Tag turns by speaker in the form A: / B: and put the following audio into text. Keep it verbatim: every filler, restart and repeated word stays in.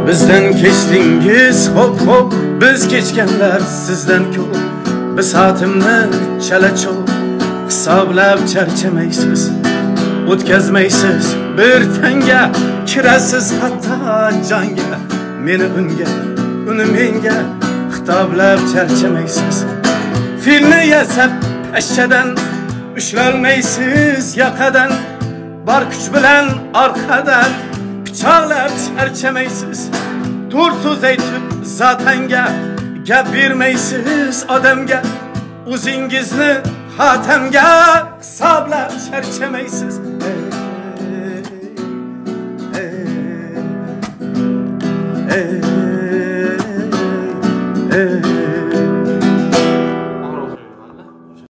A: Bizden kechdingiz hop hop, biz kechganlar sizdan ko'p. Biz soatimni chala-chul hisoblab charchamaysiz. O'tkazmaysiz bir tanga, kirasiz hatto jonga. Meni unga, uni menga xitoblab charchamaysiz. Filni yasab pashshadan ushlolmaysiz yoqadan. Bor kuch bilan orqadan pichoqlab charchamaysiz. To'rt so'z aytib zotanga gap bermaysiz odamga. O'zingizni xotamga hisoblab charchamaysiz. Ey, ey, ey, ey.